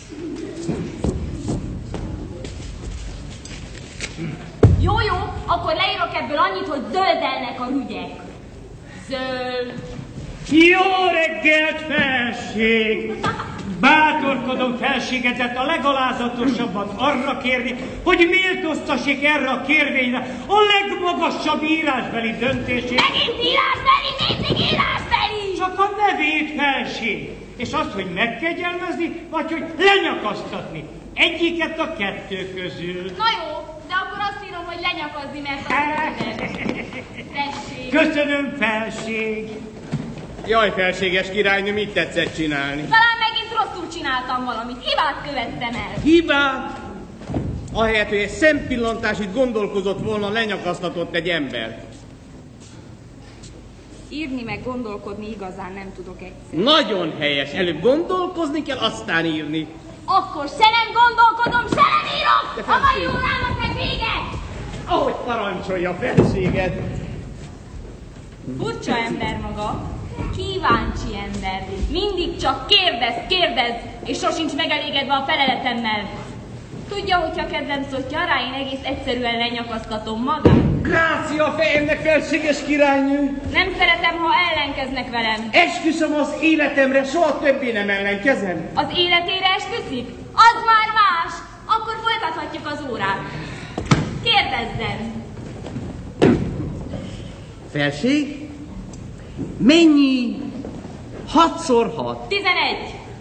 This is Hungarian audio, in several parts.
Jó, akkor leírok ebből annyit, hogy zöldelnek a rügyek. Zöld. Jó reggelt, felség! Bátorkodom felségedet a legalázatosabban arra kérni, hogy méltóztassék erre a kérvényre a legmagasabb írásbeli döntését. Megint írásbeli, mindig írásbeli! Csak a nevét, felség. És azt, hogy megkegyelmezni, vagy hogy lenyakasztatni. Egyiket a kettő közül. Na jó, de akkor azt írom, hogy lenyakazni, mert tessék. Köszönöm, felség. Jaj, felséges királynő, mit tetszett csinálni? Talán megint rosszul csináltam valamit. Hibát követtem el. Hibát? Ahelyett, hogy egy szempillantásig gondolkozott volna, lenyakasztatott egy embert. Írni meg gondolkodni igazán nem tudok egyszer. Nagyon helyes. Előbb gondolkozni kell, aztán írni. Akkor se nem gondolkodom, se nem írok! A mai órának meg vége! Ahogy parancsolja felséged. Furcsa ember maga. Kíváncsi ember. Mindig csak kérdez, és sosincs megelégedve a feleletemmel. Tudja, hogyha kedvem szotja rá, én egész egyszerűen lenyakasztatom magát. Grácia fejemnek, felséges királynő! Nem szeretem, ha ellenkeznek velem. Esküszöm az életemre, soha többé nem ellenkezem. Az életére esküszik? Az már más. Akkor folytathatjuk az órát. Kérdezzen. Felség? Mennyi 6x6? 11.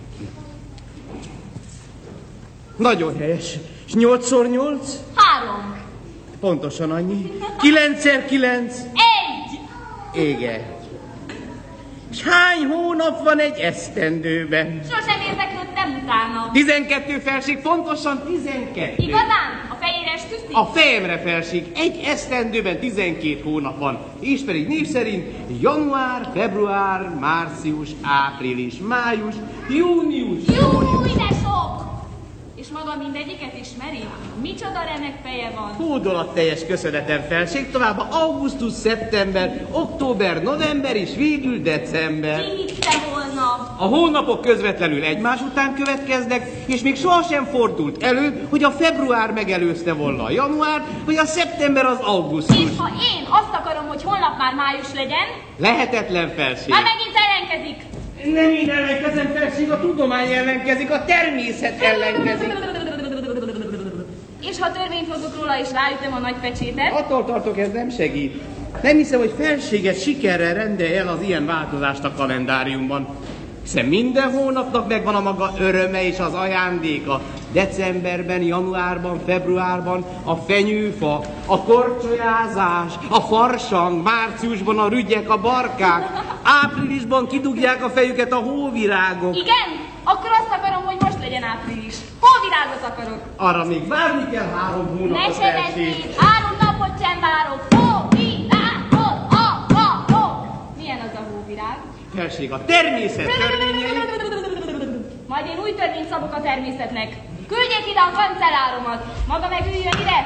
Nagyon helyes. És 8x8? 3. Pontosan annyi. 9x9? 1. Igen. És hány hónap van egy esztendőben? Sosem érdeklődtem utána. 12, felség, pontosan 12. Igazán? A fejére esküszik? A fejemre, felség, egy esztendőben 12 hónap van, és pedig név szerint január, február, március, április, május, június. Júj, de sok! És maga mindegyiket ismeri? Micsoda remek feje van. Hódolatteljes köszönetem, felség, továbbá augusztus, szeptember, október, november és végül december. Ki hitte volna? A hónapok közvetlenül egymás után következnek, és még sohasem fordult elő, hogy a február megelőzte volna a január, vagy a szeptember az augusztus. És ha én azt akarom, hogy holnap már május legyen? Lehetetlen, felség. Már megint ellenkezik. Nem én ellenkezem, felség, a tudomány ellenkezik, a természet ellenkezik. És ha törvényt hozok róla és ráütöm a nagy pecsétet? Attól tartok, ez nem segít. Nem hiszem, hogy felséget sikerrel rendelje el az ilyen változást a kalendáriumban. Hiszen minden hónapnak megvan a maga öröme és az ajándéka. Decemberben, januárban, februárban a fenyőfa, a korcsolyázás, a farsang, márciusban a rügyek, a barkák, áprilisban kidugják a fejüket a hóvirágok. Igen? Akkor azt akarom, hogy most legyen április. Hóvirágot akarok. Arra még várni kell 3 hónapot, Ne felség. sebessék, 3 napot sem várok. Hóvirágot akarok. Milyen az a hóvirág? Felség, a természet törvényei. Majd én új törvényt szabok a természetnek. Küldjék ide a kancelláromat. Maga meg üljön ide.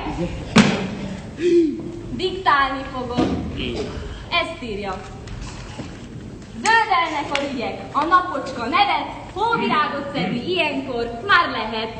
Diktálni fogok. Ezt írja. Zöldelnek a rügyek, a napocska nevet, hóvirágot szedni ilyenkor már lehet.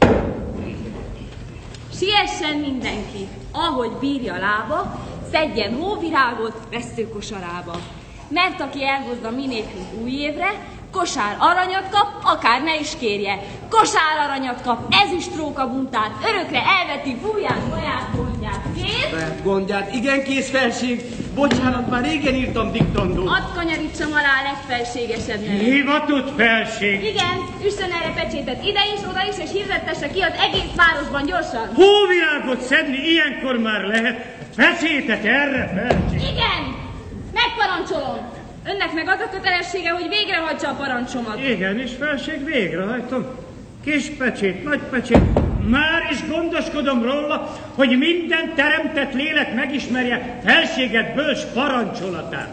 Siessen mindenki, ahogy bírja lába, szedjen hóvirágot vesszőkosarába. Mert aki elhozza mi népünk új évre, kosár aranyat kap, akár ne is kérje. Kosár aranyat kap, ezüstróka buntát, örökre elveti fúját, baját, gondját. Kész? Gondját, igen, kész, felség. Bocsánat, már régen írtam diktandót. Add kanyarítsam alá a legfelségesebbnek. Hivatott felség. Igen, üssön erre pecsétet ide is, oda is, és hirdettesse ki az egész városban gyorsan. Hóvirágot szedni ilyenkor már lehet. Pecsétet erre, felség. Igen, megparancsolom. Önnek meg az a kötelessége, hogy végrehajtsa a parancsomat. Igenis, felség, végrehajtom. Kis pecsét, nagy pecsét. Már is gondoskodom róla, hogy minden teremtett lélek megismerje felséget bölcs parancsolatát.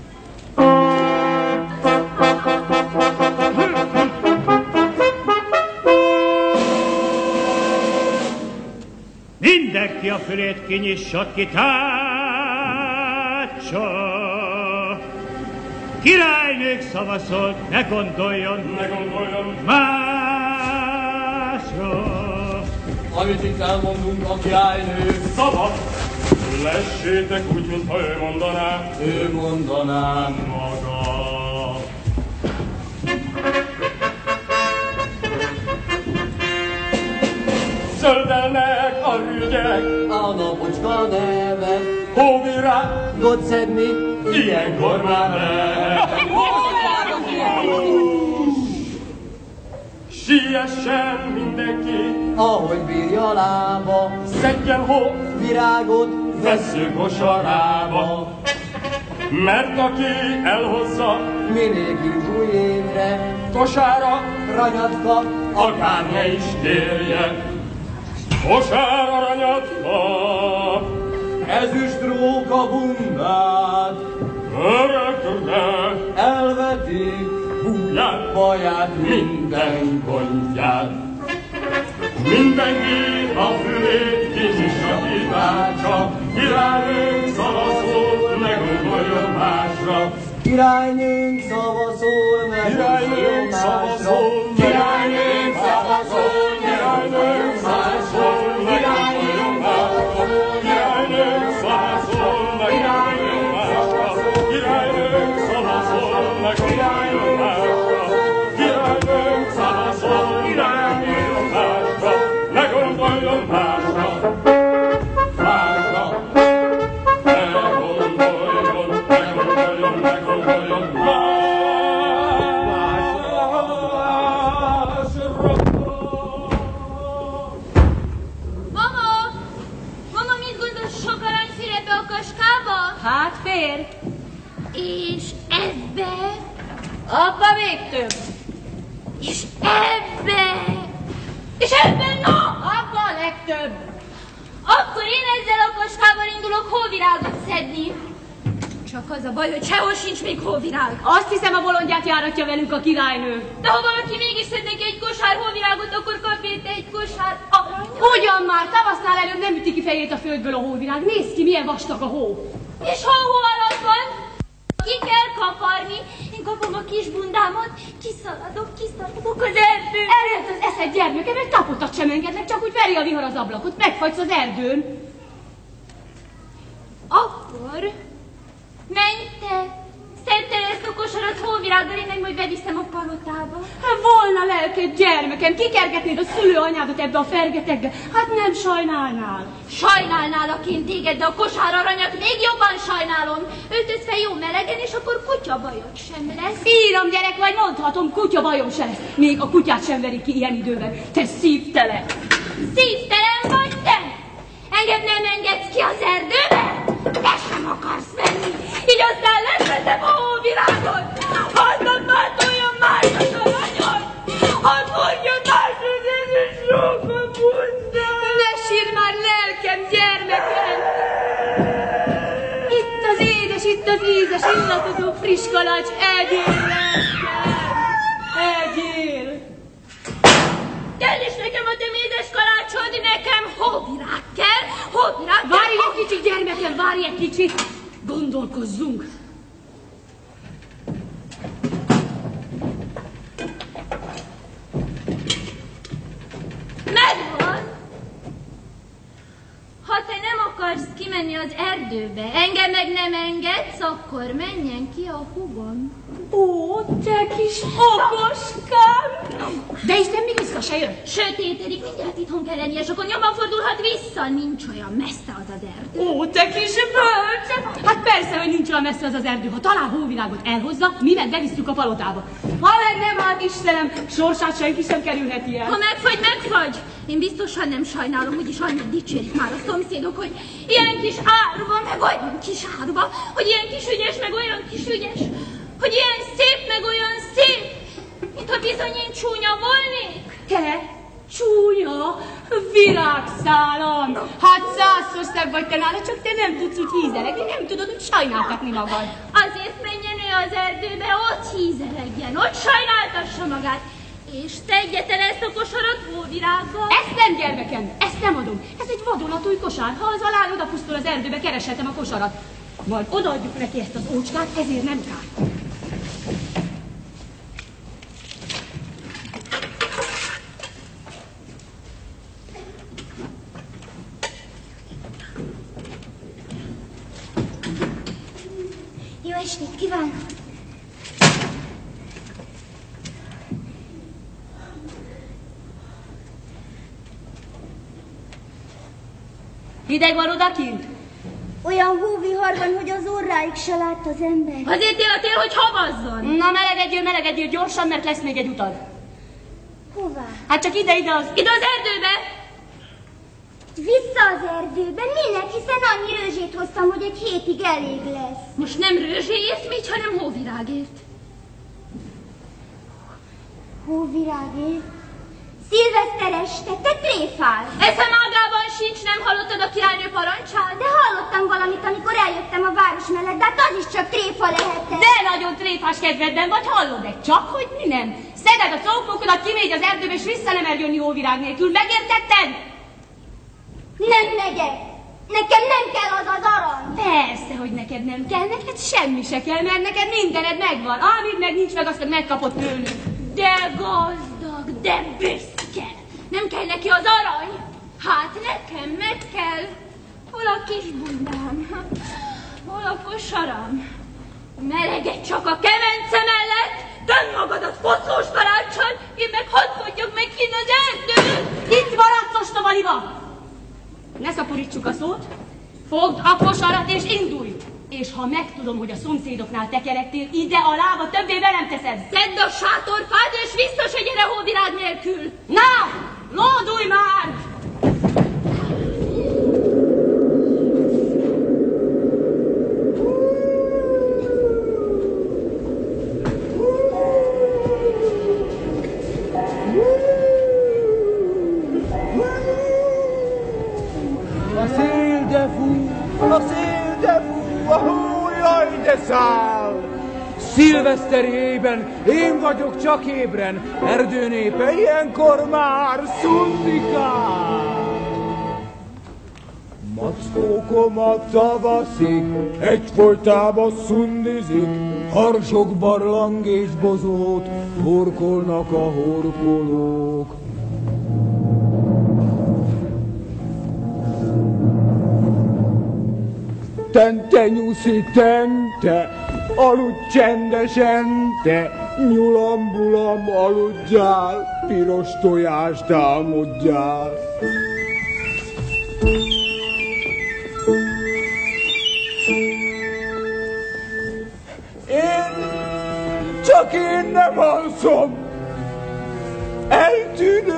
Mindenki a fülét kinyissa, kitátsa. Királynők szava szólt, ne gondoljon, már Másra, amit itt elmondunk a királynő Szabad! Lessétek úgy, mintha ő mondaná. Ő mondaná Maga. Zöldelnek a hügyek, a napocska neve, hóvirágot szedni, ilyenkor már lehet. Siessen mindenki, ahogy bírja lába, szedjen hó virágot vesző kosarába. Mert aki elhozza minél új évre, kosára, ranyat kap, akár ne is kérjen. Kosár aranyat kap, ezüst róka bundát, örökre elvetik bújját, baját, minden gondját. Mindenki a fülét kinyissa kívánsa, királynőnk szavazol, ne gondoljon másra. királynőnk szavazol, ne Királynőnk szavazol, királynőnk szavazol, királynőnk szavazol, királynőnk szavazol, királynőnk szavazol, királynőnk szavazol, királynőnk szavazol, királynőnk szavazol, királynőnk másra, ne gondoljon másra, másra, ne gondoljon, ne gondoljon, ne gondoljon Mama, mit gondolsz, sok arany fér ebbe a kaskába? Hát fér. És ebbe? Abba még több. És ebbe? És ebben, no! Abba a legtöbb. Akkor én ezzel a kaskával indulok hóvirágot szedni. Csak az a baj, hogy sehol sincs még hóvirág. Azt hiszem, a bolondját járatja velünk a királynő. De ha valaki mégis szed neki egy kosár hóvirágot, akkor kap érte egy kosár aranyat. Ugyan már, tavasznál előbb nem üti ki fejét a földből a hóvirág. Nézd ki, milyen vastag a hó. És ha hó alatt van, ki kell kaparni. Én kapom a kis bundámat, kiszaladok az erdőbe. Eljött az eszed, gyermekem, egy tapotat sem engedlek, csak úgy veri a vihar az ablakot, megfagysz az erdőn. Akkor menj te, szedd el ezt a kosarat hóvirággal, én meg majd beviszem a palotába. Hát volna lelked, gyermekem, kikergetnéd a szülőanyádat ebbe a fergetegbe, hát nem sajnálnál. Sajnálnálak én téged, de a kosár aranyat még jobban sajnálom. Öltöz fel jó melegen, és akkor kutya bajod sem lesz. Írom, gyerek vagy, mondhatom, kutya bajom se lesz. Még a kutyát sem verik ki ilyen időben. Te szívtelen. Szívtelen vagy te? Engem nem engedsz ki az erdőbe? Te sem akarsz menni, így aztán leszedem a hóvirágot. Hadd nem váltoljon más az aranyot. Hadd mondjon más, hogy ez is sok a bunda. Ne sírj már, lelkem, gyermekem! Itt az édes, itt az ízes, illatozó friss kalács, egyél, lelkem! Egyél! Kell is nekem a te édes kalácsod, nekem hóvirág kell, hóvirág kell. Várj egy kicsit, gyermekem, várj egy kicsit! Gondolkozzunk! Megvan! Ha te nem akarsz kimenni az erdőbe, engem meg nem engedsz, akkor menjen ki a húgom. Ó, te kis okoskám! De Isten még vissza se jön. Sötétedik, mindjárt itthon kell lennie, és akkor nyomban fordulhat vissza, nincs olyan messze az az erdő. Ó, te kis bölcs! Hát persze, hogy nincs olyan messze az az erdő. Ha talán hóvirágot elhozza, mi meg bevisszük a palotába. Ha meg nem, hát Istenem, sorsát senki sem kerülheti el. Ha megfagy, megfagy. Én biztosan nem sajnálom, úgyis annyit dicsérik már a szomszédok, hogy ilyen kis áruba, meg olyan kis áruba, hogy ilyen kis ügyes, meg olyan kis ügyes, hogy ilyen szép, meg olyan szép, mintha bizony én csúnya volnék. Te csúnya virágszálam! Hát százszor szebb vagy te nála, csak te nem tudsz úgy hízelegni, nem tudod úgy sajnáltatni magad. Azért menjen ő az erdőbe, ott hízelegjen, ott sajnáltassa magát, és szedje el ezt a kosarat hóvirággal. Ezt nem, gyermekem, ezt nem adom. Ez egy vadonatúj kosár. Ha az alá odapusztul az erdőbe, kereshetem a kosarat. Majd odaadjuk neki ezt az ócskát, ezért nem kár. estét kívánok! Hideg van odakint? Olyan hóvihar van, hogy az orráig se lát az ember. Azért él, hogy havazzon. Na, melegedjél gyorsan, mert lesz még egy utad. Hová? Hát csak ide az erdőbe. Vissza az erdőbe? Minek? Hiszen annyi rőzsét hoztam, hogy egy hétig elég lesz. Most nem rőzséért megy, hanem hóvirágért. Hóvirágért? Szilveszter este, te tréfál! Eszem ágában sincs, nem hallottad a királynő parancsát? De hallottam valamit, amikor eljöttem a város mellett, de hát az is csak tréfa lehetett. De nagyon tréfás kedvedben vagy, hallod-e? Csak hogy mi nem? Szeded a szófókodat, kimégy az erdőbe, és vissza nem mer jönni hóvirág nélkül. Megértetted? Nem megyek! Nekem nem kell az az arany! Persze, hogy neked nem kell, neked semmi se kell, mert neked mindened megvan. Amíg meg nincs meg, azt meg megkapod tőlük. De gazdag, de büszke. Nem kell neki az arany? Hát nekem meg kell. Hol a kis bundám? Hol a kosaram? Melegedj csak a kemence mellett, tönn magadat foszlós paráccsal, én meg hadd fogyjak meg kint az erdőn. Itt maradsz, ostoba liba! Ne szaporítsuk a szót, fogd a kosarat és indulj! És ha megtudom, hogy a szomszédoknál tekeredtél, ide a lába többé velem teszed! Szedd a sátorfát, és vissza se gyere hóvirág nélkül! Na, lódulj már! A szél de fú, a hó, jaj de száll! Szilveszteri éjben én vagyok csak ébren, erdőnépe ilyenkor már szundikál. Mackókom a tavaszik, egyfolytában szundizik, harsog, barlang és bozót horkolnak a horkolók. Tente, nyuszi, tente, aludj csendesen, te, nyulam-bulam, aludjál, piros tojást álmodjál. Csak én nem alszom, eltűnő